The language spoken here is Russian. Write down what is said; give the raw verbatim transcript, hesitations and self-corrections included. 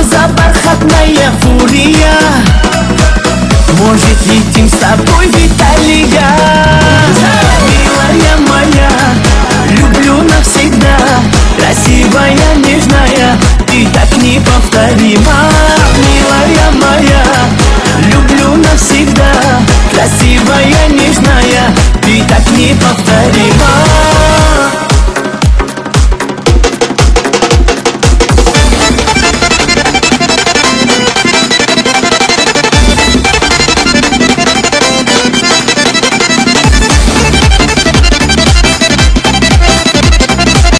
за бархатная фурия? Может, летим с тобой в Италия? Милая моя, люблю навсегда. Красивая, нежная, ты так неповторима. Милая моя, люблю навсегда. Красивая, нежная,